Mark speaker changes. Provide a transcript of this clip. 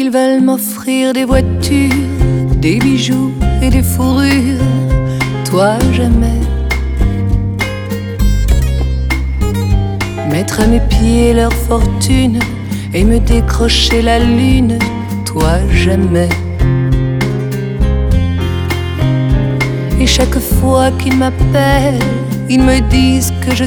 Speaker 1: Ils veulent m'offrir des voitures, des bijoux et des fourrures, toi jamais. Mettre à mes pieds leur fortune et me décrocher la lune, toi jamais. Et chaque fois qu'ils m'appellent, ils me disent que je